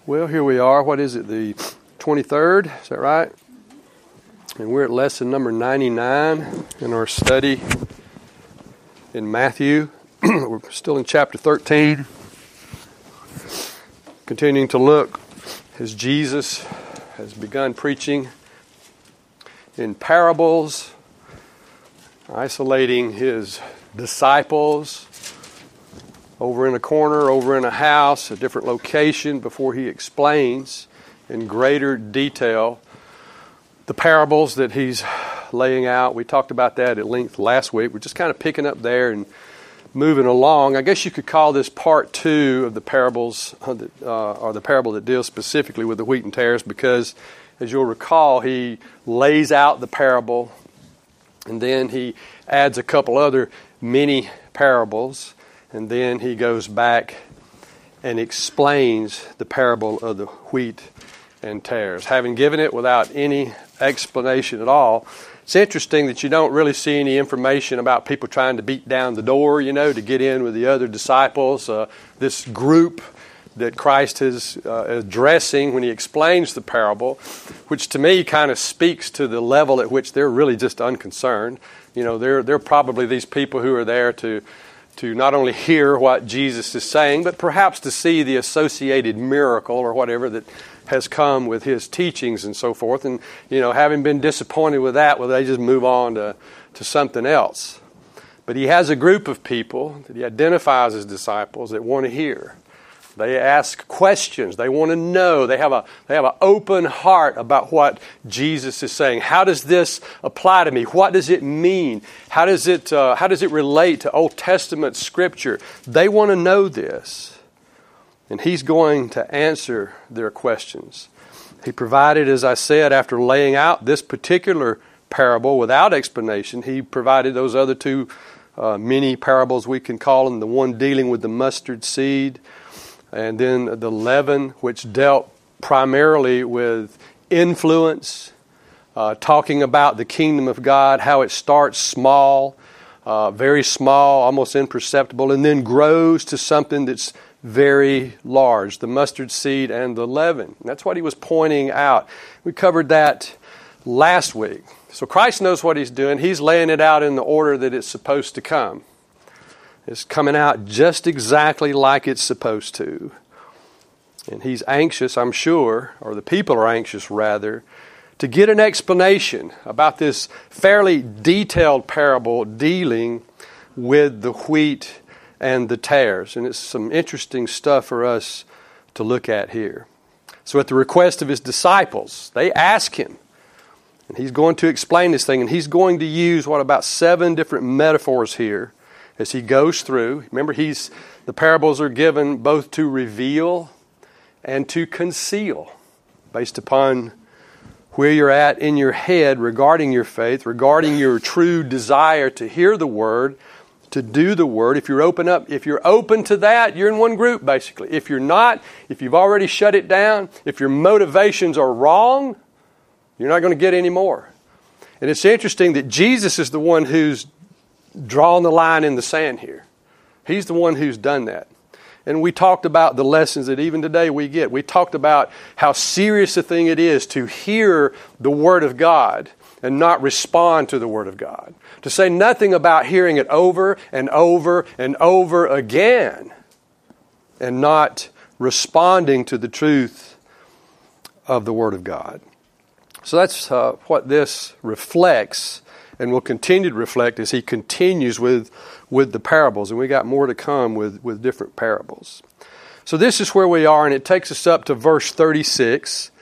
Well, here we are. What is it, the 23rd? Is that right? And we're at lesson number 99 in our study in Matthew. We're still in chapter 13. Continuing to look as Jesus has begun preaching in parables, isolating his disciples over in a corner, over in a house, a different location, before he explains in greater detail the parables that he's laying out. We talked about that at length last week. We're just kind of picking up there and moving along. I guess you could call this part 2 of the parables, or the parable that deals specifically with the wheat and tares, because as you'll recall, he lays out the parable and then he adds a couple other mini parables, and then he goes back and explains the parable of the wheat and tares. Having given it without any explanation at all, it's interesting that you don't really see any information about people trying to beat down the door, to get in with the other disciples. This group that Christ is addressing when he explains the parable, which to me kind of speaks to the level at which they're really just unconcerned. They're probably these people who are there to not only hear what Jesus is saying, but perhaps to see the associated miracle or whatever that has come with his teachings and so forth. And, having been disappointed with that, well, they just move on to something else. But he has a group of people that he identifies as disciples that want to hear. They ask questions. They want to know. They have an open heart about what Jesus is saying. How does this apply to me? What does it mean? How does it relate to Old Testament Scripture? They want to know this. And he's going to answer their questions. He provided, as I said, after laying out this particular parable without explanation, he provided those other two mini parables, we can call them, the one dealing with the mustard seed, and then the leaven, which dealt primarily with influence, talking about the kingdom of God, how it starts small, very small, almost imperceptible, and then grows to something that's very large, the mustard seed and the leaven. And that's what he was pointing out. We covered that last week. So Christ knows what he's doing. He's laying it out in the order that it's supposed to come. It's coming out just exactly like it's supposed to. And he's anxious, I'm sure, or the people are anxious rather, to get an explanation about this fairly detailed parable dealing with the wheat and the tares. And it's some interesting stuff for us to look at here. So at the request of his disciples, they ask him, and he's going to explain this thing, and he's going to use, about 7 different metaphors here as he goes through. Remember, the parables are given both to reveal and to conceal, based upon where you're at in your head regarding your faith, regarding your true desire to hear the Word, to do the Word. If you're open to that, you're in one group, basically. If you're not, if you've already shut it down, if your motivations are wrong, you're not going to get any more. And it's interesting that Jesus is the one who's drawn the line in the sand here. He's the one who's done that. And we talked about the lessons that even today we get. We talked about how serious a thing it is to hear the Word of God and not respond to the Word of God. To say nothing about hearing it over and over and over again and not responding to the truth of the Word of God. So that's what this reflects and will continue to reflect as he continues with the parables. And we got more to come with different parables. So this is where we are, and it takes us up to verse 36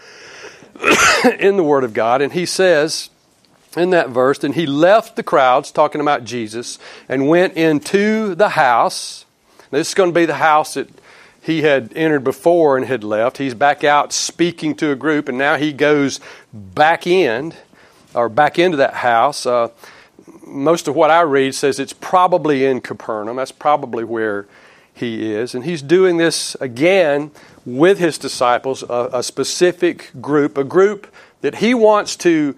in the Word of God. And he says in that verse, and he left the crowds, talking about Jesus, and went into the house. Now, this is going to be the house that he had entered before and had left. He's back out speaking to a group, and now he goes back into that house. Most of what I read says it's probably in Capernaum. That's probably where he is. And he's doing this again with his disciples, a specific group, a group that he wants to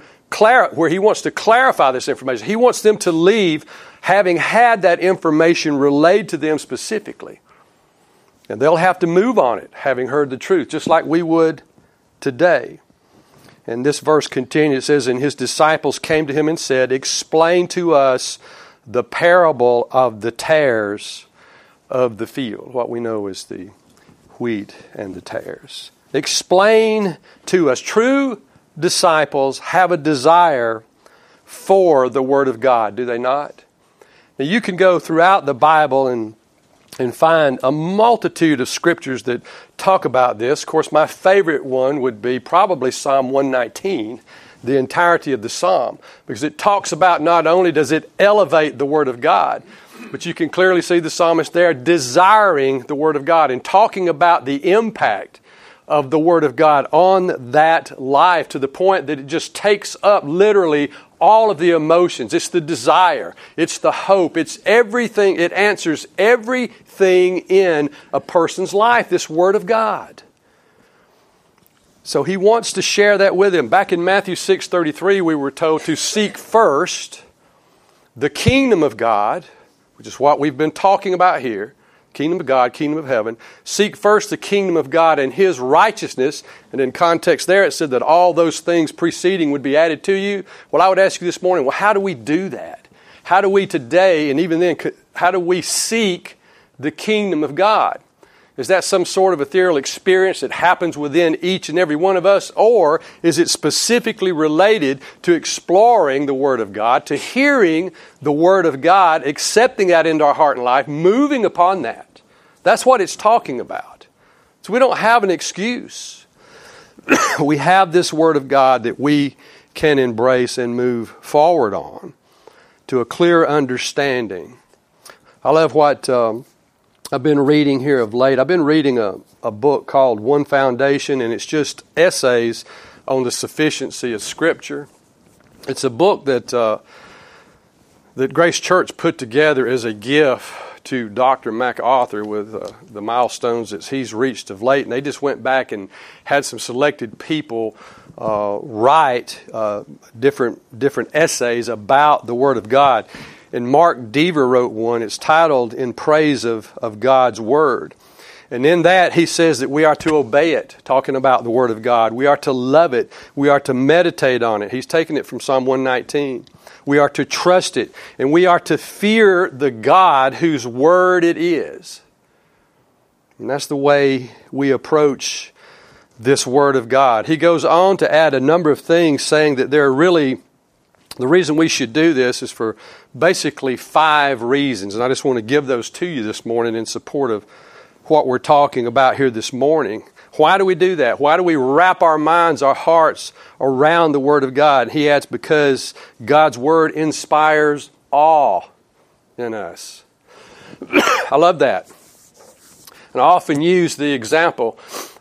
clarify this information. He wants them to leave having had that information relayed to them specifically. And they'll have to move on it, having heard the truth, just like we would today. And this verse continues. It says, and his disciples came to him and said, explain to us the parable of the tares of the field. What we know is the wheat and the tares. Explain to us. True disciples have a desire for the Word of God, do they not? Now you can go throughout the Bible and find a multitude of scriptures that talk about this. Of course, my favorite one would be probably Psalm 119, the entirety of the psalm, because it talks about not only does it elevate the Word of God, but you can clearly see the psalmist there desiring the Word of God and talking about the impact of the Word of God on that life to the point that it just takes up literally all of the emotions. It's the desire. It's the hope. It's everything. It answers everything in a person's life, this Word of God. So he wants to share that with him. Back in Matthew 6:33, we were told to seek first the kingdom of God, which is what we've been talking about here. Kingdom of God, kingdom of heaven. Seek first the kingdom of God and His righteousness. And in context there it said that all those things preceding would be added to you. Well, I would ask you this morning, well, how do we do that? How do we today, and even then, how do we seek the kingdom of God? Is that some sort of ethereal experience that happens within each and every one of us? Or is it specifically related to exploring the Word of God, to hearing the Word of God, accepting that into our heart and life, moving upon that? That's what it's talking about. So we don't have an excuse. We have this Word of God that we can embrace and move forward on to a clear understanding. I love what I've been reading here of late. I've been reading a book called One Foundation, and it's just essays on the sufficiency of Scripture. It's a book that Grace Church put together as a gift to Dr. MacArthur with the milestones that he's reached of late. And they just went back and had some selected people write different essays about the Word of God. And Mark Dever wrote one. It's titled In Praise of God's Word. And in that he says that we are to obey it, talking about the Word of God. We are to love it. We are to meditate on it. He's taken it from Psalm 119. We are to trust it. And we are to fear the God whose Word it is. And that's the way we approach this Word of God. He goes on to add a number of things, saying that there are really... The reason we should do this is for basically 5 reasons, and I just want to give those to you this morning in support of what we're talking about here this morning. Why do we do that? Why do we wrap our minds, our hearts around the Word of God? He adds, because God's Word inspires awe in us. I love that. And I often use the example,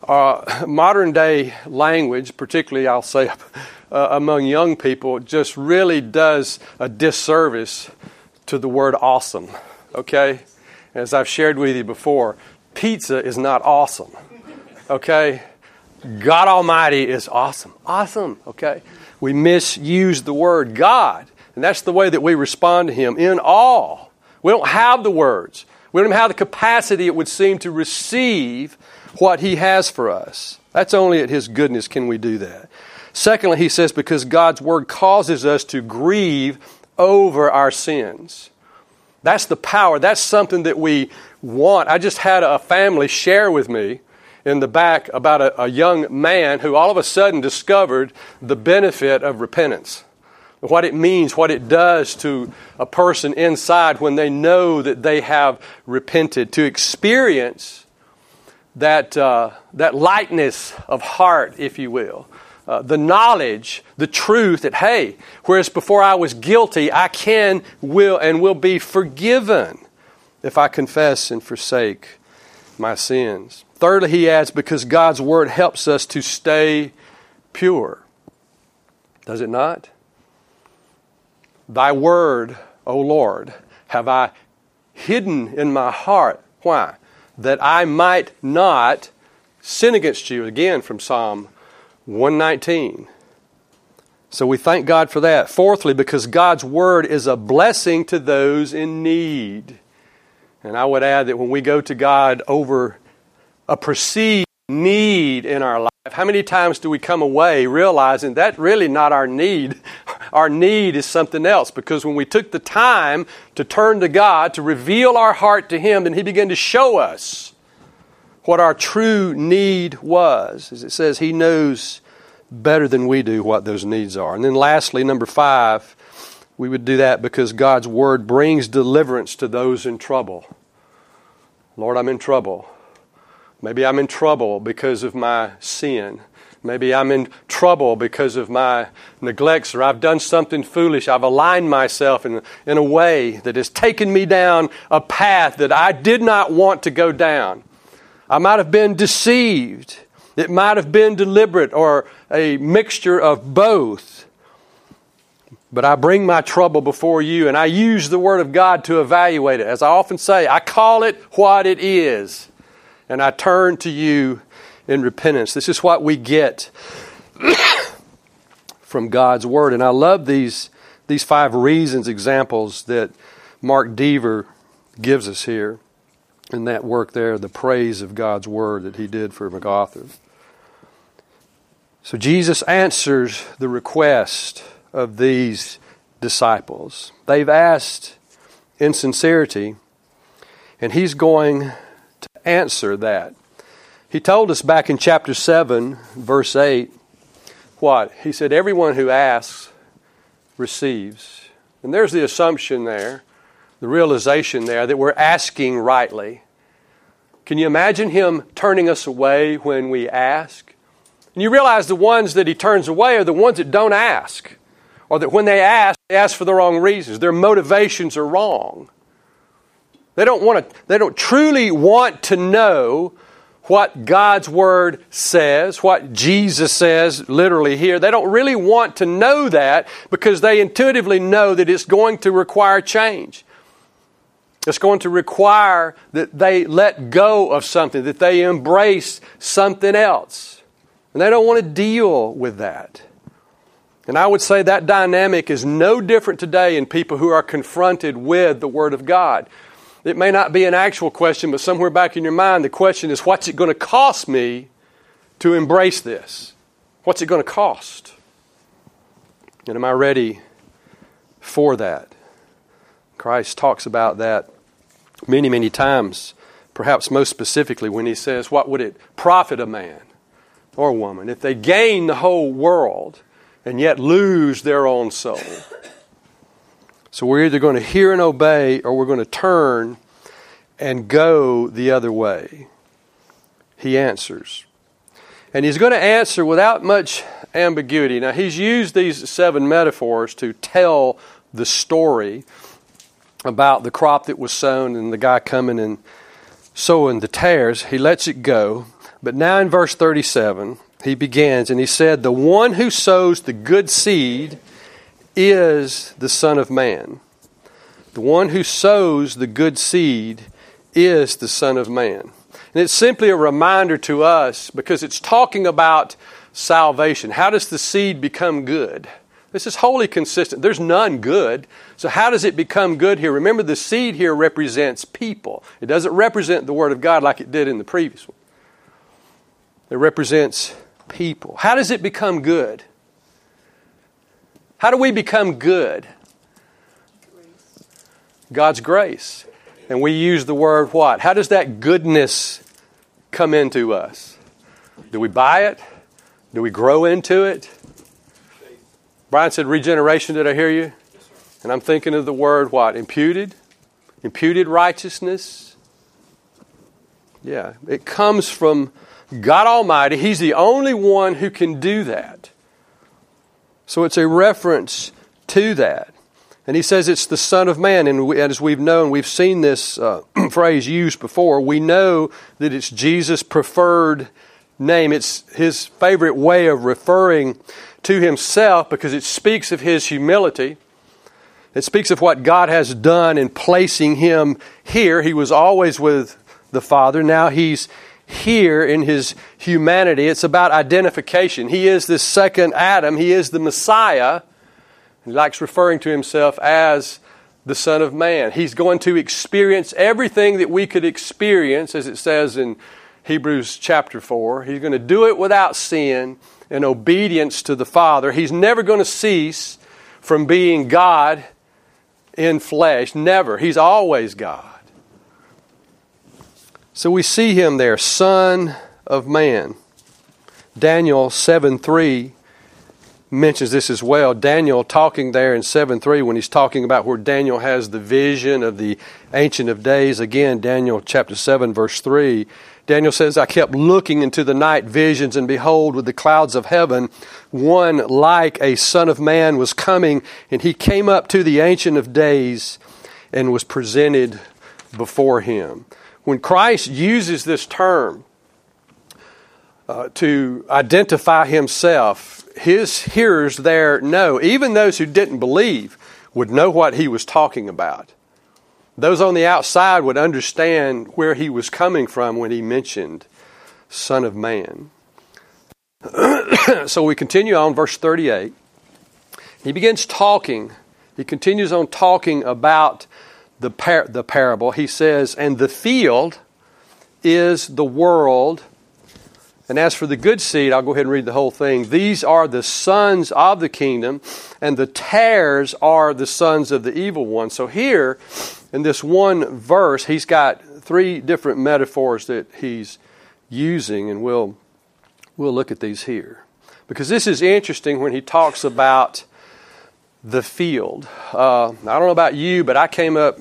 modern day language, particularly I'll say among young people, just really does a disservice to the word awesome. Okay? As I've shared with you before, pizza is not awesome. Okay? God Almighty is awesome. Awesome. Okay? We misuse the word God. And that's the way that we respond to Him, in awe. We don't have the words. We don't have the capacity, it would seem, to receive what He has for us. That's only at His goodness can we do that. Secondly, he says, because God's Word causes us to grieve over our sins. That's the power. That's something that we want. I just had a family share with me in the back about a young man who all of a sudden discovered the benefit of repentance. What it means, what it does to a person inside when they know that they have repented. To experience that lightness of heart, if you will. The knowledge, the truth that, hey, whereas before I was guilty, I can, will, and will be forgiven if I confess and forsake my sins. Thirdly, he adds, because God's Word helps us to stay pure. Does it not? Thy Word, O Lord, have I hidden in my heart. Why? That I might not sin against you. Again, from Psalm 119. So we thank God for that. Fourthly, because God's Word is a blessing to those in need. And I would add that when we go to God over a perceived need in our life, how many times do we come away realizing that's really not our need? Our need is something else, because when we took the time to turn to God, to reveal our heart to Him, then He began to show us what our true need was. As it says, He knows better than we do what those needs are. And then lastly, number 5, we would do that because God's Word brings deliverance to those in trouble. Lord, I'm in trouble. Maybe I'm in trouble because of my sin. Maybe I'm in trouble because of my neglects, or I've done something foolish. I've aligned myself in a way that has taken me down a path that I did not want to go down. I might have been deceived. It might have been deliberate or a mixture of both. But I bring my trouble before you, and I use the Word of God to evaluate it. As I often say, I call it what it is. And I turn to you in repentance. This is what we get from God's Word. And I love these 5 reasons, examples that Mark Dever gives us here in that work there, the praise of God's Word that he did for MacArthur. So Jesus answers the request of these disciples. They've asked in sincerity, and He's going to answer that. He told us back in chapter 7, verse 8, what? He said, everyone who asks receives. And there's the assumption there, the realization there that we're asking rightly. Can you imagine Him turning us away when we ask? And you realize the ones that He turns away are the ones that don't ask. Or that when they ask for the wrong reasons. Their motivations are wrong. They don't truly want to know what God's Word says, what Jesus says literally here. They don't really want to know that because they intuitively know that it's going to require change. It's going to require that they let go of something, that they embrace something else. And they don't want to deal with that. And I would say that dynamic is no different today in people who are confronted with the Word of God. It may not be an actual question, but somewhere back in your mind, the question is, what's it going to cost me to embrace this? What's it going to cost? And am I ready for that? Christ talks about that many, many times, perhaps most specifically when He says, what would it profit a man or woman if they gain the whole world and yet lose their own soul? So we're either going to hear and obey, or we're going to turn and go the other way. He answers. And He's going to answer without much ambiguity. Now, He's used these 7 metaphors to tell the story about the crop that was sown and the guy coming and sowing the tares. He lets it go. But now in verse 37, He begins, and He said, the one who sows the good seed is the Son of Man. The one who sows the good seed is the Son of Man. And it's simply a reminder to us because it's talking about salvation. How does the seed become good? This is wholly consistent. There's none good. So how does it become good here? Remember, the seed here represents people. It doesn't represent the Word of God like it did in the previous one. It represents people. How does it become good? How do we become good? God's grace. And we use the word what? How does that goodness come into us? Do we buy it? Do we grow into it? Brian said regeneration. Did I hear you? And I'm thinking of the word what? Imputed? Imputed righteousness? Yeah. It comes from God Almighty. He's the only one who can do that. So it's a reference to that. And He says it's the Son of Man. And as we've known, we've seen this phrase used before. We know that it's Jesus' preferred name. It's His favorite way of referring to Himself because it speaks of His humility. It speaks of what God has done in placing Him here. He was always with the Father. Now He's here in His humanity. It's about identification. He is this second Adam. He is the Messiah. He likes referring to Himself as the Son of Man. He's going to experience everything that we could experience, as it says in Hebrews chapter 4. He's going to do it without sin and obedience to the Father. He's never going to cease from being God in flesh. Never. He's always God. So we see him there, Son of Man. Daniel 7:3 mentions this as well. Daniel talking there in 7:3 when he's talking about where Daniel has the vision of the Ancient of Days. Again, Daniel chapter 7 verse 3. Daniel says, I kept looking into the night visions, and behold, with the clouds of heaven, one like a Son of Man was coming, and he came up to the Ancient of Days and was presented before him. When Christ uses this term to identify himself, his hearers there know, even those who didn't believe would know what he was talking about. Those on the outside would understand where he was coming from when he mentioned Son of Man. So we continue on, verse 38. He begins talking. He continues on talking about the parable. He says, and the field is the world. And as for the good seed, I'll go ahead and read the whole thing. These are the sons of the kingdom, and the tares are the sons of the evil one. So here, in this one verse, he's got three different metaphors that he's using, and we'll look at these here. Because this is interesting when he talks about the field. I don't know about you, but I came up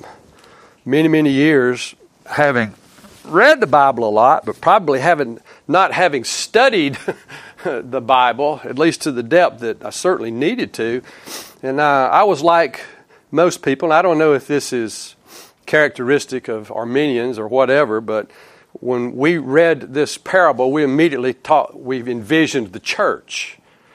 many, many years having read the Bible a lot, but probably not having studied the Bible, at least to the depth that I certainly needed to. And I was like most people, and I don't know if this is characteristic of Armenians or whatever, but when we read this parable, we immediately we've envisioned the church.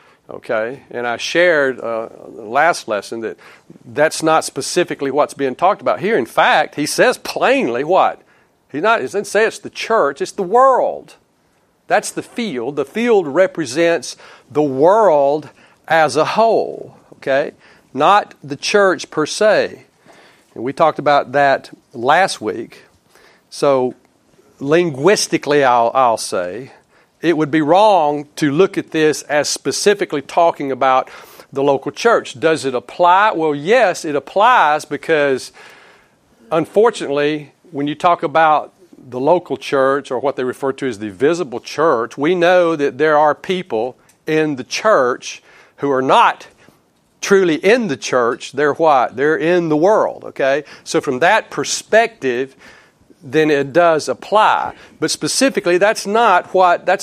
Okay, and I shared last lesson that that's not specifically what's being talked about here. In fact, he says plainly what? He doesn't say it's the church, it's the world. That's the field. The field represents the world as a whole, okay? Not the church per se. And we talked about that last week. So linguistically, I'll say, it would be wrong to look at this as specifically talking about the local church. Does it apply? Well, yes, it applies because, unfortunately, when you talk about the local church, or what they refer to as the visible church, we know that there are people in the church who are not truly in the church. They're what? They're in the world, okay? So from that perspective, then it does apply. But specifically, that's not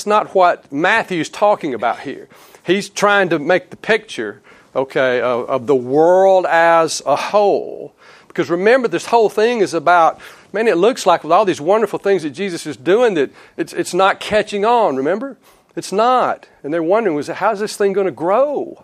what Matthew's talking about here. He's trying to make the picture, okay, of the world as a whole. Because remember, this whole thing is about, man, it looks like with all these wonderful things that Jesus is doing that it's not catching on, remember? It's not. And they're wondering, how's this thing going to grow?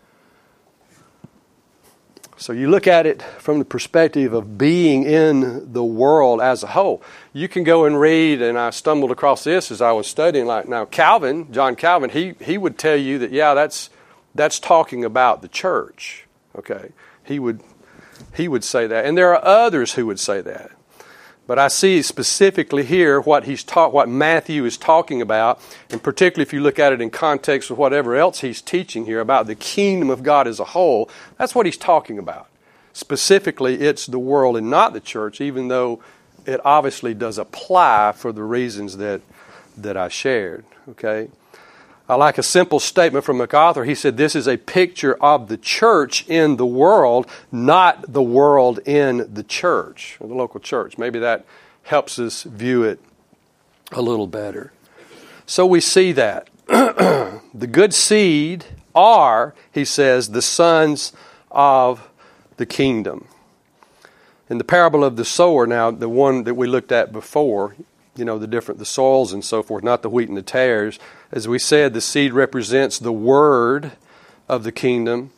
So you look at it from the perspective of being in the world as a whole. You can go and read, and I stumbled across this as I was studying. Like now, John Calvin, he would tell you that that's talking about the church. Okay, he would say that, and there are others who would say that. But I see specifically here what Matthew is talking about, and particularly if you look at it in context with whatever else he's teaching here about the kingdom of God as a whole, that's what he's talking about. Specifically, it's the world and not the church, even though it obviously does apply for the reasons that I shared. Okay, I like a simple statement from MacArthur. He said, this is a picture of the church in the world, not the world in the church, or the local church. Maybe that helps us view it a little better. So we see that. The good seed are, he says, the sons of the kingdom. In the parable of the sower, now the one that we looked at before, the soils and so forth, not the wheat and the tares. As we said, the seed represents the word of the kingdom,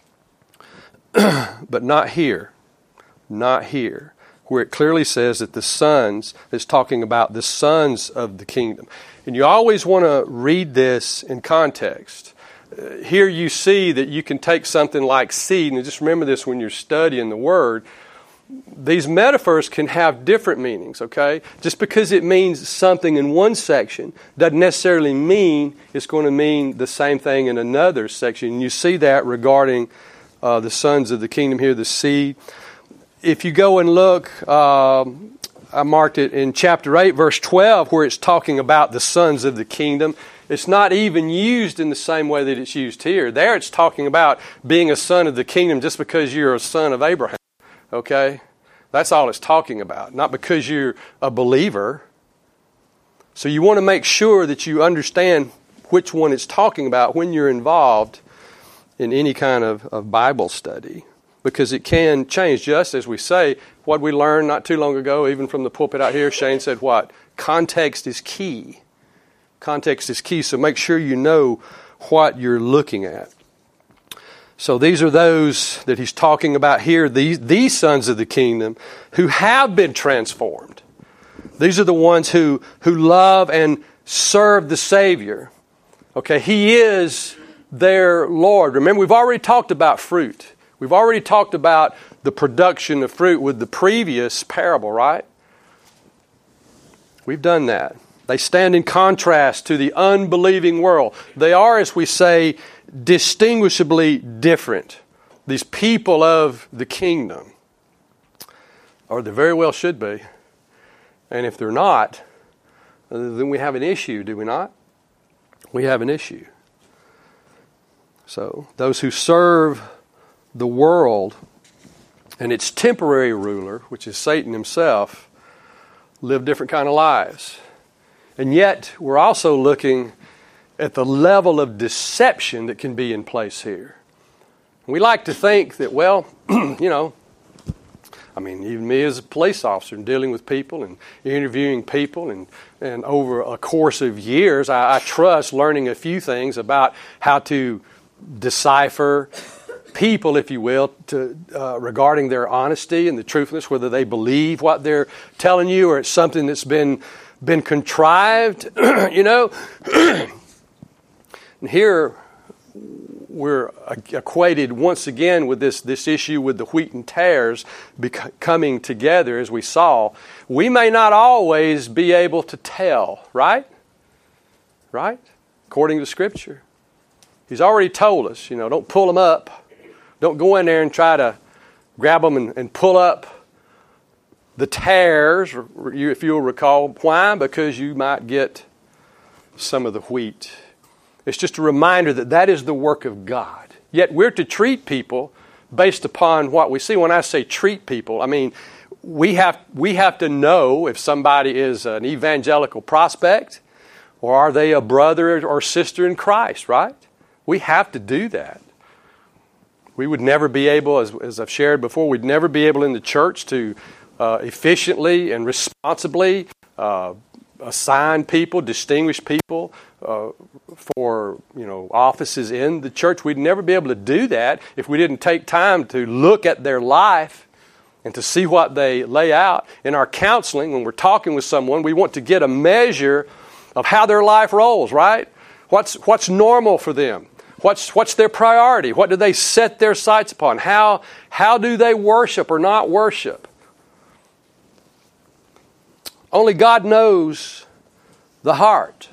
but not here, where it clearly says that the sons is talking about the sons of the kingdom. And you always want to read this in context. Here you see that you can take something like seed, and just remember this when you're studying the word, these metaphors can have different meanings, okay? Just because it means something in one section doesn't necessarily mean it's going to mean the same thing in another section. And you see that regarding the sons of the kingdom here, the seed. If you go and look, I marked it in chapter 8, verse 12, where it's talking about the sons of the kingdom. It's not even used in the same way that it's used here. There it's talking about being a son of the kingdom just because you're a son of Abraham. Okay? That's all it's talking about, not because you're a believer. So you want to make sure that you understand which one it's talking about when you're involved in any kind of Bible study, because it can change. Just as we say, what we learned not too long ago, even from the pulpit out here, Shane said what? Context is key. Context is key, so make sure you know what you're looking at. So these are those that he's talking about here, these sons of the kingdom who have been transformed. These are the ones who love and serve the Savior. Okay, He is their Lord. Remember, we've already talked about fruit. We've already talked about the production of fruit with the previous parable, right? We've done that. They stand in contrast to the unbelieving world. They are, as we say, distinguishably different. These people of the kingdom. Or they very well should be. And if they're not, then we have an issue, do we not? We have an issue. So, those who serve the world and its temporary ruler, which is Satan himself, live different kind of lives. And yet, we're also looking at the level of deception that can be in place here. We like to think that, well, even me as a police officer and dealing with people and interviewing people and over a course of years, I trust learning a few things about how to decipher people, if you will, regarding their honesty and the truthfulness, whether they believe what they're telling you or it's something that's been contrived, And here we're equated once again with this issue with the wheat and tares coming together, as we saw. We may not always be able to tell, right? Right? According to Scripture. He's already told us, don't pull them up. Don't go in there and try to grab them and pull up the tares, if you'll recall. Why? Because you might get some of the wheat. It's just a reminder that is the work of God. Yet we're to treat people based upon what we see. When I say treat people, I mean we have to know if somebody is an evangelical prospect or are they a brother or sister in Christ, right? We have to do that. We would never be able, as I've shared before, we'd never be able in the church to efficiently and responsibly assign people, distinguish people for offices in the church. We'd never be able to do that if we didn't take time to look at their life and to see what they lay out. In our counseling, when we're talking with someone, we want to get a measure of how their life rolls, right? What's normal for them? What's their priority? What do they set their sights upon? How do they worship or not worship? Only God knows the heart.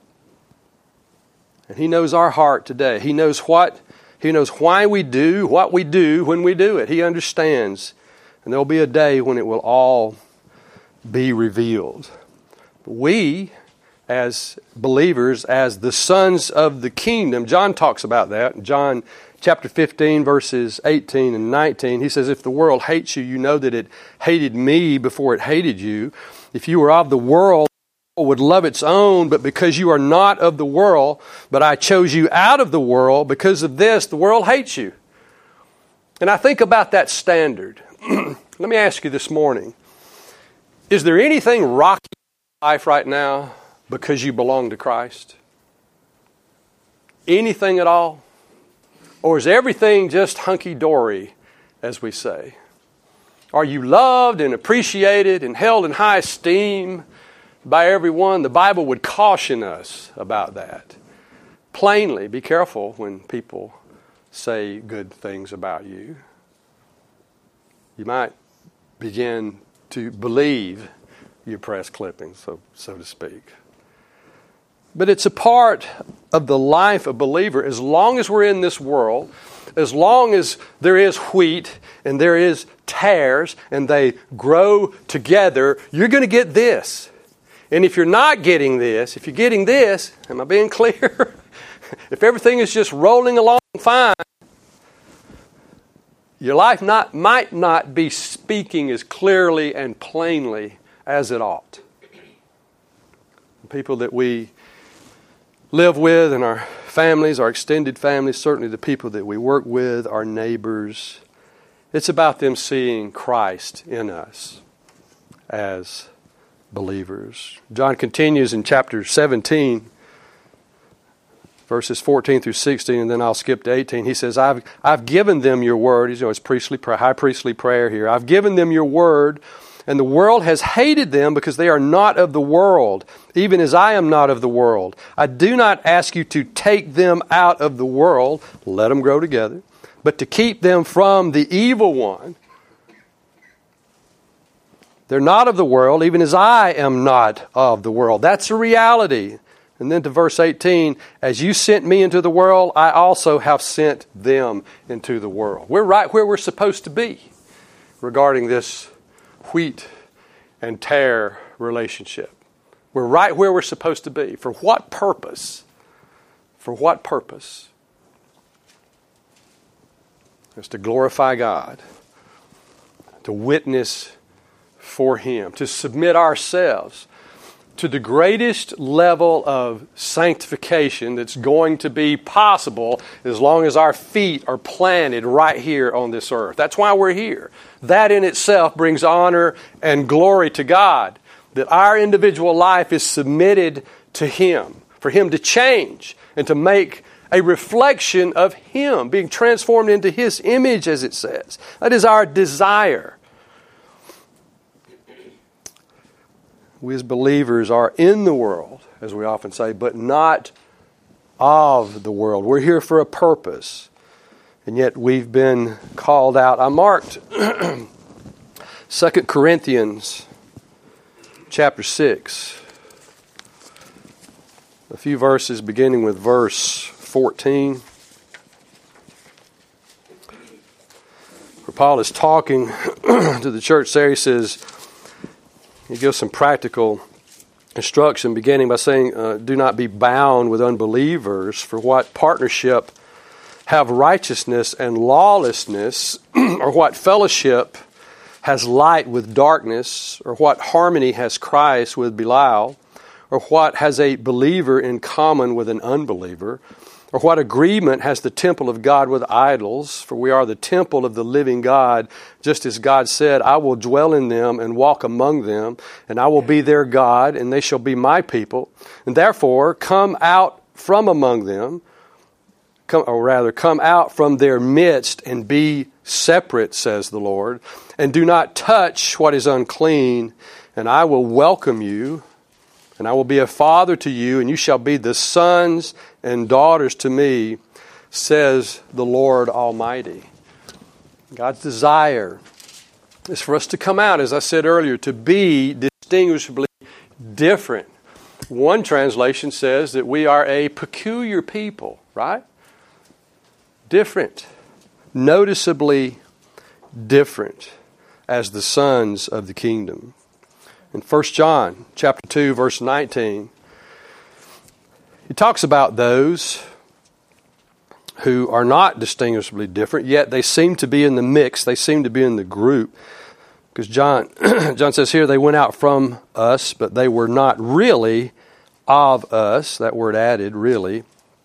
And He knows our heart today. He knows why we do what we do when we do it. He understands. And there'll be a day when it will all be revealed. We, as believers, as the sons of the kingdom, John talks about that in John chapter 15, verses 18 and 19. He says, if the world hates you, you know that it hated me before it hated you. If you were of the world, it would love its own, but because you are not of the world, but I chose you out of the world, because of this, the world hates you. And I think about that standard. Let me ask you this morning, is there anything rocky in life right now because you belong to Christ? Anything at all? Or is everything just hunky-dory, as we say? Are you loved and appreciated and held in high esteem by everyone? The Bible would caution us about that. Plainly, be careful when people say good things about you. You might begin to believe your press clippings, so to speak. But it's a part of the life of a believer. As long as we're in this world, as long as there is wheat and there is tares and they grow together, you're going to get this. And if you're not getting this, if you're getting this, am I being clear? If everything is just rolling along fine, your life might not be speaking as clearly and plainly as it ought. The people that we live with and our families, our extended families, certainly the people that we work with, our neighbors, it's about them seeing Christ in us as believers. John continues in chapter 17, verses 14 through 16, and then I'll skip to 18. He says, I've given them your word. It's priestly prayer, high priestly prayer here. I've given them your word, and the world has hated them because they are not of the world, even as I am not of the world. I do not ask you to take them out of the world, let them grow together, but to keep them from the evil one. They're not of the world, even as I am not of the world. That's a reality. And then to verse 18, as you sent me into the world, I also have sent them into the world. We're right where we're supposed to be regarding this wheat and tare relationship. We're right where we're supposed to be. For what purpose? For what purpose? It's to glorify God, to witness for Him, to submit ourselves to the greatest level of sanctification that's going to be possible as long as our feet are planted right here on this earth. That's why we're here. That in itself brings honor and glory to God, that our individual life is submitted to Him, for Him to change and to make a reflection of Him, being transformed into His image, as it says. That is our desire. We as believers are in the world, as we often say, but not of the world. We're here for a purpose, and yet we've been called out. I marked 2 Corinthians chapter 6, a few verses beginning with verse 14. Where Paul is talking to the church there, he says, he gives some practical instruction, beginning by saying, do not be bound with unbelievers, for what partnership have righteousness and lawlessness, or what fellowship has light with darkness, or what harmony has Christ with Belial, or what has a believer in common with an unbeliever, or what agreement has the temple of God with idols? For we are the temple of the living God, just as God said, I will dwell in them and walk among them, and I will be their God, and they shall be my people. And therefore, come out from among them, come out from their midst and be separate, says the Lord, and do not touch what is unclean, and I will welcome you, and I will be a father to you, and you shall be the sons and daughters to me, says the Lord Almighty. God's desire is for us to come out, as I said earlier, to be distinguishably different. One translation says that we are a peculiar people, right? Different. Noticeably different as the sons of the kingdom. In 1 John chapter 2, verse 19, he talks about those who are not distinguishably different, yet they seem to be in the mix, they seem to be in the group. Because John says here, they went out from us, but they were not really of us. That word added, really.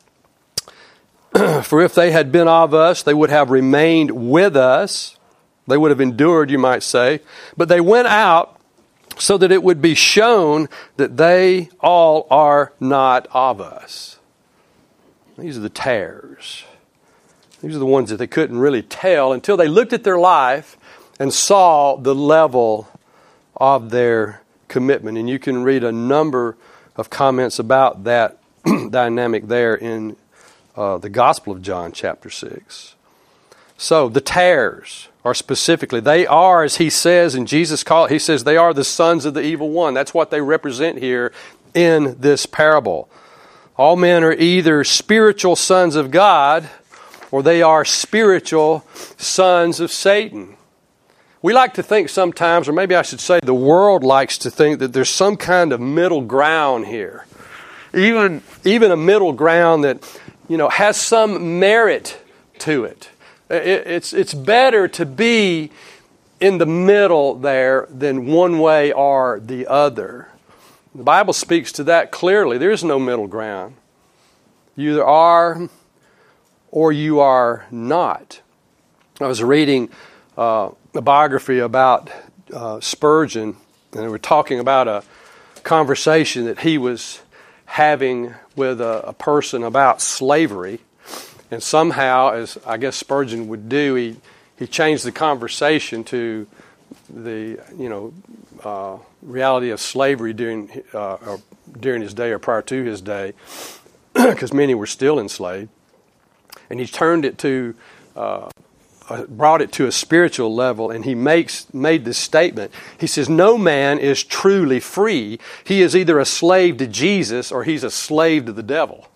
For if they had been of us, they would have remained with us. They would have endured, you might say. But they went out so that it would be shown that they all are not of us. These are the tares. These are the ones that they couldn't really tell until they looked at their life and saw the level of their commitment. And you can read a number of comments about that dynamic there in the Gospel of John chapter 6. So the tares are specifically, they are, as he says, and Jesus called, he says they are the sons of the evil one. That's what they represent here in this parable. All men are either spiritual sons of God or they are spiritual sons of Satan. We like to think sometimes, or maybe I should say the world likes to think that there's some kind of middle ground here. Even a middle ground that, has some merit to it. It's better to be in the middle there than one way or the other. The Bible speaks to that clearly. There is no middle ground. You either are or you are not. I was reading a biography about Spurgeon, and they were talking about a conversation that he was having with a person about slavery. And somehow, as I guess Spurgeon would do, he changed the conversation to the reality of slavery during his day or prior to his day, because many were still enslaved. And he turned it to, brought it to a spiritual level, and he made this statement. He says, "No man is truly free. He is either a slave to Jesus or he's a slave to the devil."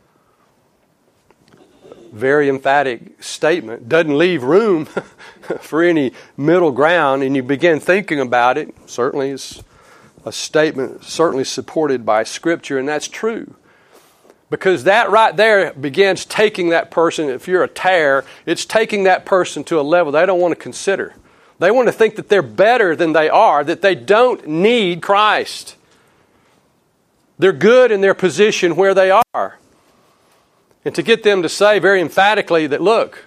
Very emphatic statement. Doesn't leave room for any middle ground, and you begin thinking about it. Certainly it's a statement certainly supported by Scripture, and that's true. Because that right there begins taking that person, if you're a tare, it's taking that person to a level they don't want to consider. They want to think that they're better than they are, that they don't need Christ. They're good in their position where they are. And to get them to say very emphatically that, look,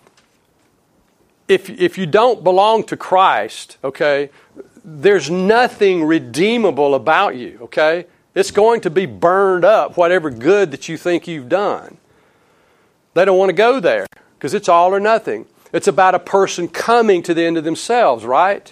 if you don't belong to Christ, okay, there's nothing redeemable about you, okay? It's going to be burned up, whatever good that you think you've done. They don't want to go there because it's all or nothing. It's about a person coming to the end of themselves, right?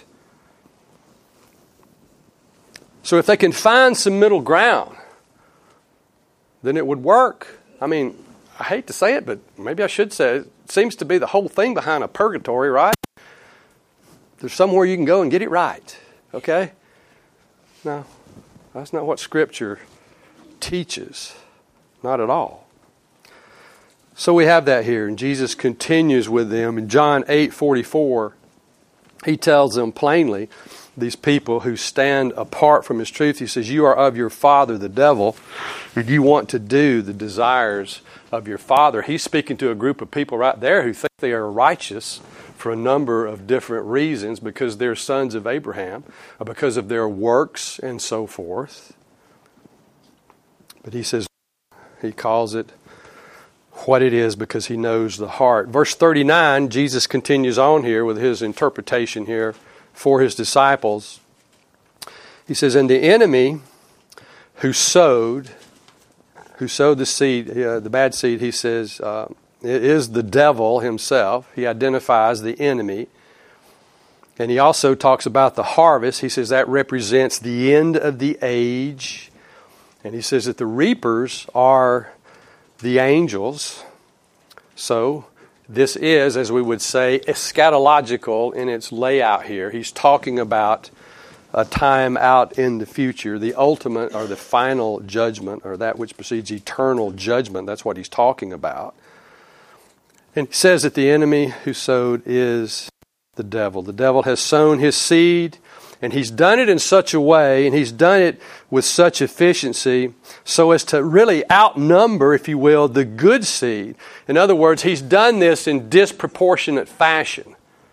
So if they can find some middle ground, then it would work. I mean, I hate to say it, but maybe I should say it. It seems to be the whole thing behind a purgatory, right? There's somewhere you can go and get it right, okay? No, that's not what Scripture teaches. Not at all. So we have that here, and Jesus continues with them. In John 8:44, he tells them plainly, these people who stand apart from his truth, he says, "You are of your father, the devil, and you want to do the desires of your father." He's speaking to a group of people right there who think they are righteous for a number of different reasons, because they're sons of Abraham, or because of their works and so forth. But he says, he calls it what it is because he knows the heart. Verse 39, Jesus continues on here with his interpretation here for his disciples. He says, "And the enemy who sowed the seed, the bad seed," he says, it is the devil himself. He identifies the enemy. And he also talks about the harvest. He says that represents the end of the age. And he says that the reapers are the angels. So this is, as we would say, eschatological in its layout here. He's talking about a time out in the future, the ultimate or the final judgment, or that which precedes eternal judgment. That's what he's talking about. And he says that the enemy who sowed is the devil. The devil has sown his seed, and he's done it in such a way, and he's done it with such efficiency, so as to really outnumber, if you will, the good seed. In other words, he's done this in disproportionate fashion.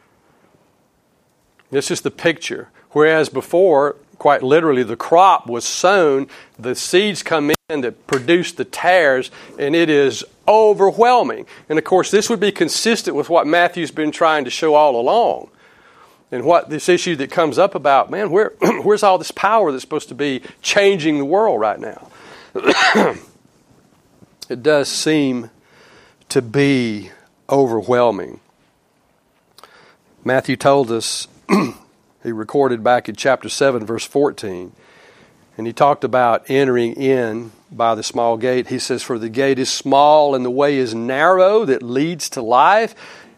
This is the picture. Whereas before, quite literally, the crop was sown, the seeds come in that produce the tares, and it is overwhelming. And of course, this would be consistent with what Matthew's been trying to show all along. And what this issue that comes up about, man, where's all this power that's supposed to be changing the world right now? It does seem to be overwhelming. Matthew told us, he recorded back in chapter 7, verse 14, and he talked about entering in by the small gate. He says, "For the gate is small and the way is narrow that leads to life,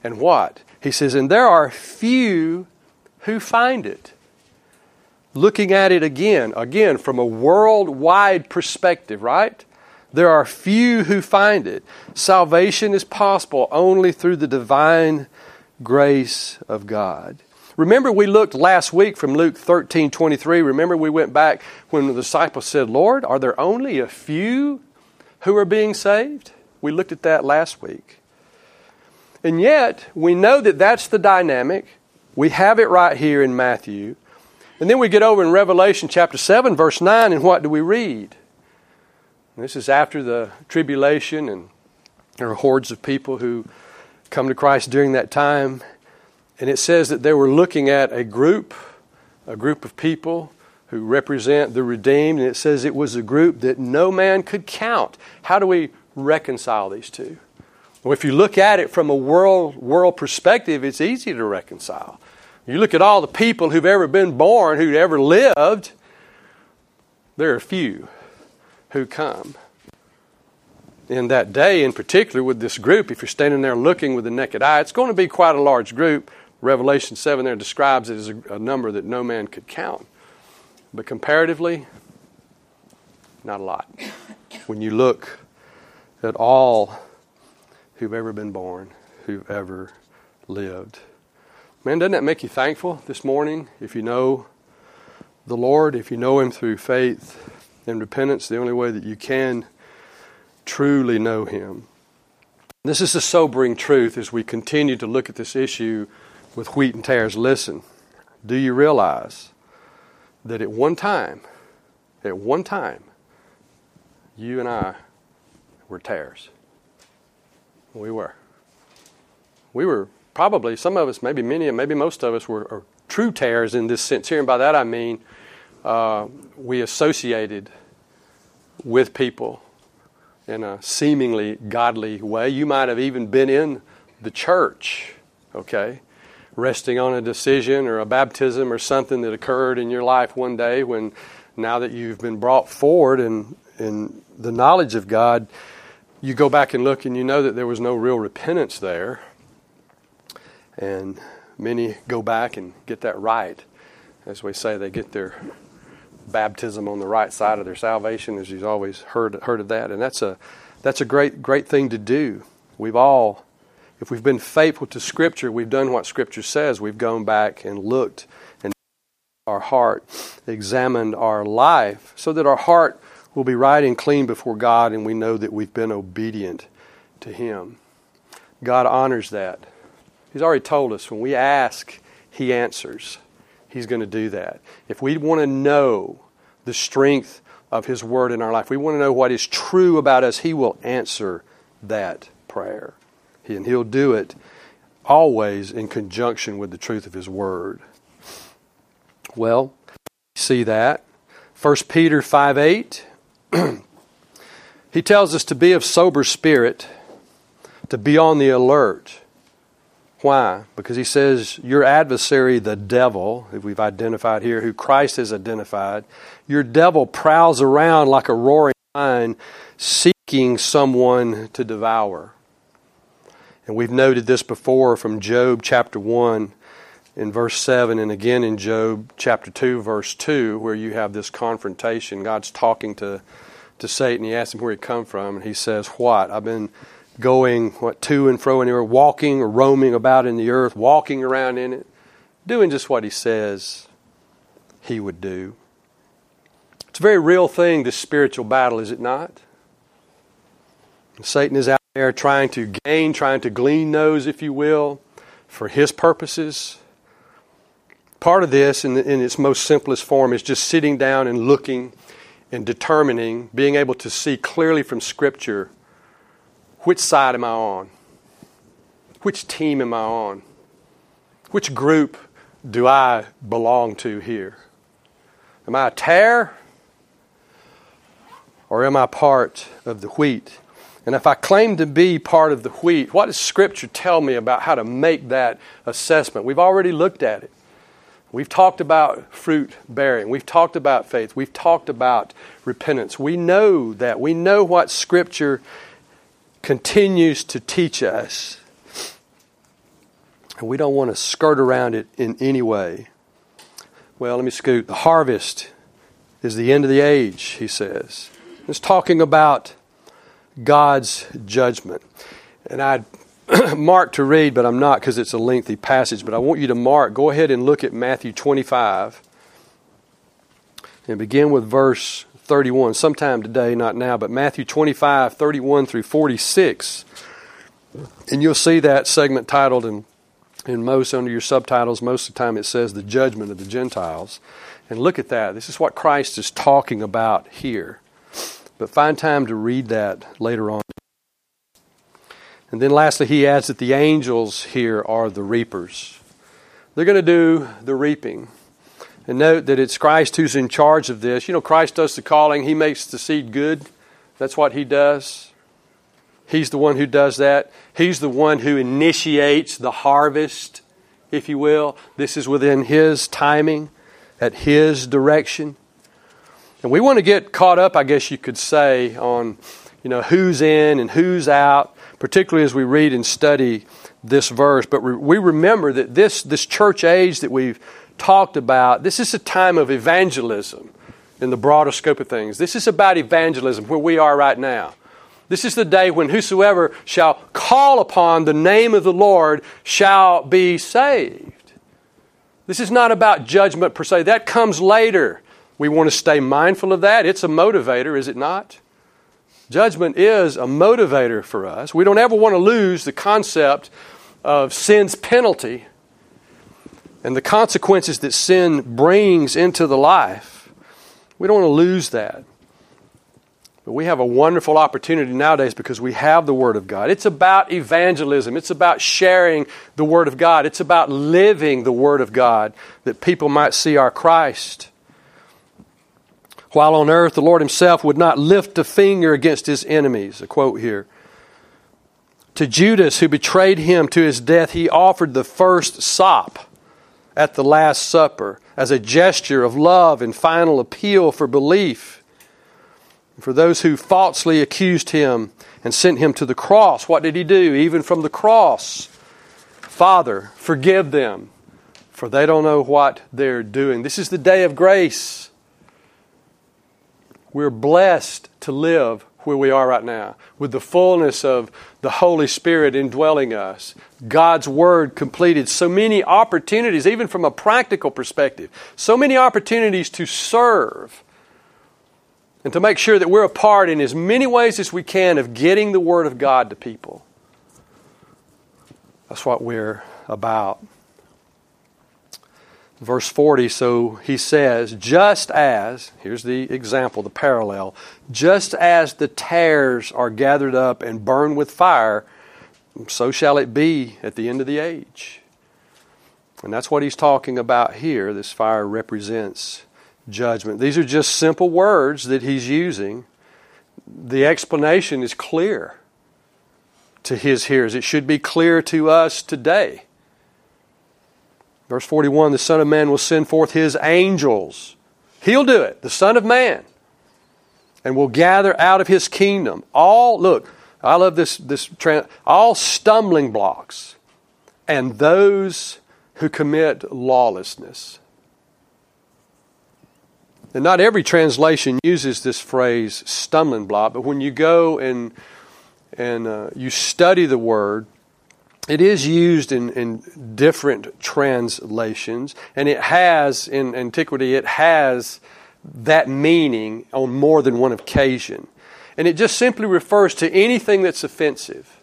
And what? He says, and there are few who find it. Looking at it again, from a worldwide perspective, right? There are few who find it. Salvation is possible only through the divine grace of God. Remember, we looked last week from Luke 13:23. Remember, we went back when the disciples said, Lord, are there only a few who are being saved? We looked at that last week. And yet, we know that that's the dynamic. We have it right here in Matthew. And then we get over in Revelation chapter 7, verse 9, and what do we read? And this is after the tribulation, and there are hordes of people who come to Christ during that time. And it says that they were looking at a group of people who represent the redeemed. And it says it was a group that no man could count. How do we reconcile these two? Well, if you look at it from a world perspective, it's easy to reconcile. You look at all the people who've ever been born, who've ever lived, there are few who come. In that day in particular with this group, if you're standing there looking with the naked eye, it's going to be quite a large group. Revelation 7 there describes it as a number that no man could count. But comparatively, not a lot. When you look at all who've ever been born, who've ever lived. Man, doesn't that make you thankful this morning? If you know the Lord, if you know Him through faith and repentance, the only way that you can truly know Him. This is a sobering truth as we continue to look at this issue with wheat and tares. Listen, do you realize that at one time, you and I were tares? We were. We were probably, some of us, maybe many, maybe most of us were true tares in this sense here. And by that I mean we associated with people in a seemingly godly way. You might have even been in the church, okay, resting on a decision or a baptism or something that occurred in your life one day when now that you've been brought forward in the knowledge of God, you go back and look and you know that there was no real repentance there. And many go back and get that right. As we say, they get their baptism on the right side of their salvation, as you've always heard of that. And that's a great thing to do. We've all, if we've been faithful to Scripture, we've done what Scripture says. We've gone back and looked and our heart, examined our life, so that our heart will be right and clean before God, and we know that we've been obedient to Him. God honors that. He's already told us when we ask, He answers. He's going to do that. If we want to know the strength of His Word in our life, we want to know what is true about us, He will answer that prayer. And He'll do it always in conjunction with the truth of His Word. Well, see that. 1 Peter 5:8. He tells us to be of sober spirit, to be on the alert. Why? Because he says your adversary, the devil, who we've identified here, who Christ has identified, your devil prowls around like a roaring lion, seeking someone to devour. And we've noted this before from Job chapter 1 in verse 7, and again in Job chapter 2, verse 2, where you have this confrontation. God's talking to Satan. He asks him where he come from, and he says, what? I've been going to and fro anywhere, walking or roaming about in the earth, walking around in it, doing just what he says he would do. It's a very real thing, this spiritual battle, is it not? Satan is out there trying to glean those, if you will, for his purposes. Part of this, in its most simplest form, is just sitting down and looking and determining, being able to see clearly from Scripture, which side am I on? Which team am I on? Which group do I belong to here? Am I a tare? Or am I part of the wheat? And if I claim to be part of the wheat, what does Scripture tell me about how to make that assessment? We've already looked at it. We've talked about fruit bearing. We've talked about faith. We've talked about repentance. We know that. We know what Scripture continues to teach us. And we don't want to skirt around it in any way. Well, let me scoot. The harvest is the end of the age, he says. It's talking about God's judgment. And I'd mark to read, but I'm not because it's a lengthy passage. But I want you to mark. Go ahead and look at Matthew 25. And begin with verse 31. Sometime today, not now, but Matthew 25, 31 through 46. And you'll see that segment titled in most, under your subtitles, most of the time it says the judgment of the Gentiles. And look at that. This is what Christ is talking about here. But find time to read that later on. And then lastly, he adds that the angels here are the reapers. They're going to do the reaping. And note that it's Christ who's in charge of this. You know, Christ does the calling. He makes the seed good. That's what he does. He's the one who does that. He's the one who initiates the harvest, if you will. This is within his timing, at his direction. And we want to get caught up, I guess you could say, on, who's in and who's out, particularly as we read and study this verse. But we remember that this church age that we've talked about, this is a time of evangelism in the broader scope of things. This is about evangelism, where we are right now. This is the day when whosoever shall call upon the name of the Lord shall be saved. This is not about judgment per se. That comes later. We want to stay mindful of that. It's a motivator, is it not? Judgment is a motivator for us. We don't ever want to lose the concept of sin's penalty and the consequences that sin brings into the life. We don't want to lose that. But we have a wonderful opportunity nowadays because we have the Word of God. It's about evangelism. It's about sharing the Word of God. It's about living the Word of God that people might see our Christ. While on earth, the Lord himself would not lift a finger against his enemies. A quote here. To Judas, who betrayed him to his death, he offered the first sop at the Last Supper as a gesture of love and final appeal for belief. For those who falsely accused him and sent him to the cross, what did he do? Even from the cross, Father, forgive them, for they don't know what they're doing. This is the day of grace. We're blessed to live where we are right now, with the fullness of the Holy Spirit indwelling us, God's Word completed, so many opportunities, even from a practical perspective, so many opportunities to serve and to make sure that we're a part in as many ways as we can of getting the Word of God to people. That's what we're about. Verse 40, so he says, just as, here's the example, the parallel, just as the tares are gathered up and burned with fire, so shall it be at the end of the age. And that's what he's talking about here. This fire represents judgment. These are just simple words that he's using. The explanation is clear to his hearers. It should be clear to us today. Verse 41, the Son of Man will send forth His angels. He'll do it, the Son of Man, and will gather out of His kingdom all, look, I love all stumbling blocks and those who commit lawlessness. And not every translation uses this phrase, stumbling block, but when you go and you study the word, it is used in different translations, and it has, in antiquity, it has that meaning on more than one occasion. And it just simply refers to anything that's offensive.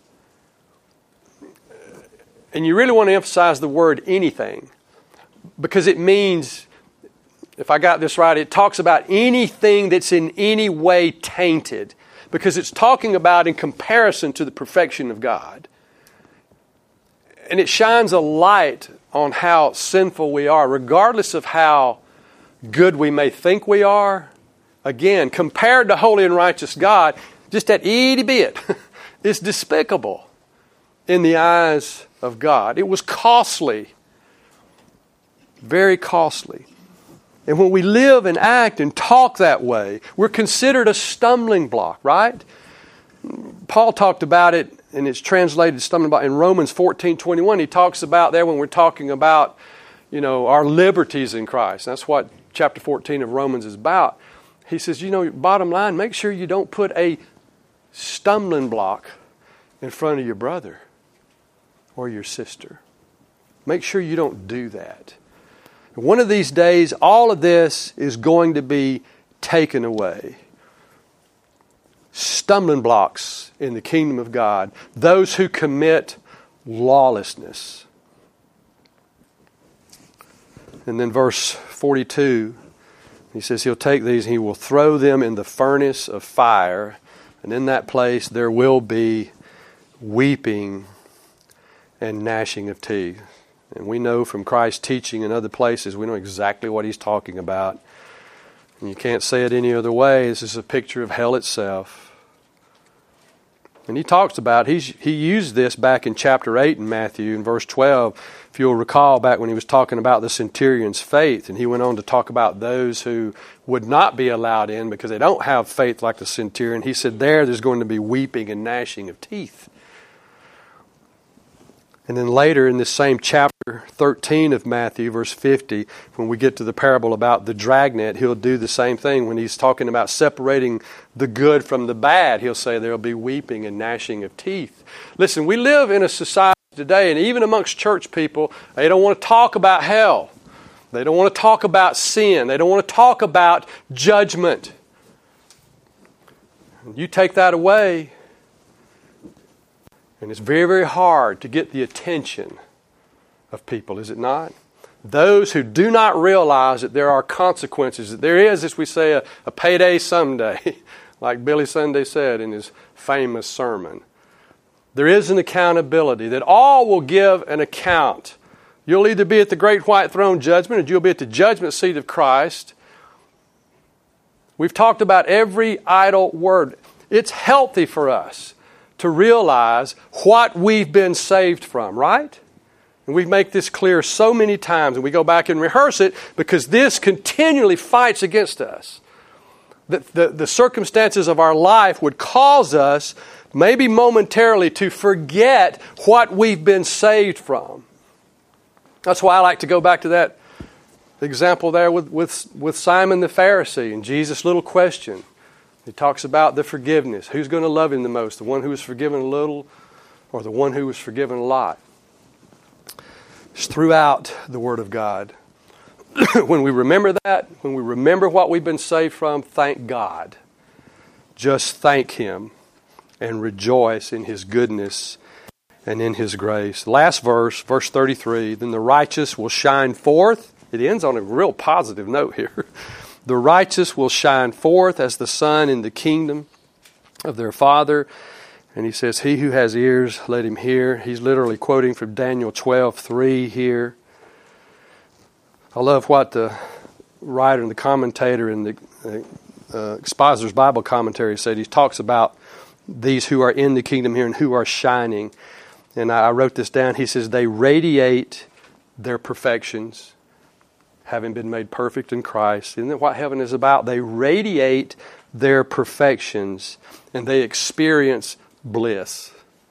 And you really want to emphasize the word anything, because it means, if I got this right, it talks about anything that's in any way tainted, because it's talking about in comparison to the perfection of God. And it shines a light on how sinful we are, regardless of how good we may think we are. Again, compared to holy and righteous God, just that itty bit is despicable in the eyes of God. It was costly, very costly. And when we live and act and talk that way, we're considered a stumbling block, right? Paul talked about it, and it's translated stumbling block in Romans 14:21. He talks about there when we're talking about, our liberties in Christ. That's what chapter 14 of Romans is about. He says, bottom line, make sure you don't put a stumbling block in front of your brother or your sister. Make sure you don't do that. One of these days, all of this is going to be taken away. Stumbling blocks in the kingdom of God. Those who commit lawlessness. And then verse 42, he says he'll take these and he will throw them in the furnace of fire. And in that place there will be weeping and gnashing of teeth. And we know from Christ's teaching in other places, we know exactly what he's talking about. And you can't say it any other way. This is a picture of hell itself. And he talks about, he used this back in chapter 8 in Matthew, in verse 12. If you'll recall back when he was talking about the centurion's faith, and he went on to talk about those who would not be allowed in because they don't have faith like the centurion. He said there's going to be weeping and gnashing of teeth. And then later in this same chapter 13 of Matthew, verse 50, when we get to the parable about the dragnet, he'll do the same thing. When he's talking about separating the good from the bad, he'll say there'll be weeping and gnashing of teeth. Listen, we live in a society today, and even amongst church people, they don't want to talk about hell. They don't want to talk about sin. They don't want to talk about judgment. You take that away, and it's very, very hard to get the attention of people, is it not? Those who do not realize that there are consequences, that there is, as we say, a payday someday, like Billy Sunday said in his famous sermon. There is an accountability, that all will give an account. You'll either be at the great white throne judgment or you'll be at the judgment seat of Christ. We've talked about every idle word. It's healthy for us to realize what we've been saved from, right? And we make this clear so many times, and we go back and rehearse it because this continually fights against us. The circumstances of our life would cause us, maybe momentarily, to forget what we've been saved from. That's why I like to go back to that example there with Simon the Pharisee and Jesus' little question. He talks about the forgiveness. Who's going to love him the most? The one who was forgiven a little or the one who was forgiven a lot? It's throughout the Word of God. When we remember that, when we remember what we've been saved from, thank God. Just thank Him and rejoice in His goodness and in His grace. Last verse, verse 33, then the righteous will shine forth. It ends on a real positive note here. The righteous will shine forth as the sun in the kingdom of their Father. And he says, he who has ears, let him hear. He's literally quoting from Daniel 12:3 here. I love what the writer and the commentator in the Expositor's Bible commentary said. He talks about these who are in the kingdom here and who are shining. And I wrote this down. He says, they radiate their perfections, having been made perfect in Christ. Isn't that what heaven is about? They radiate their perfections and they experience bliss.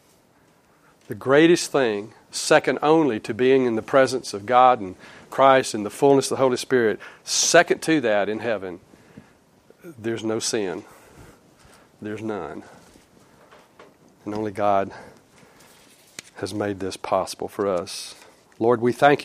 The greatest thing, second only to being in the presence of God and Christ and the fullness of the Holy Spirit, second to that in heaven, there's no sin. There's none. And only God has made this possible for us. Lord, we thank you.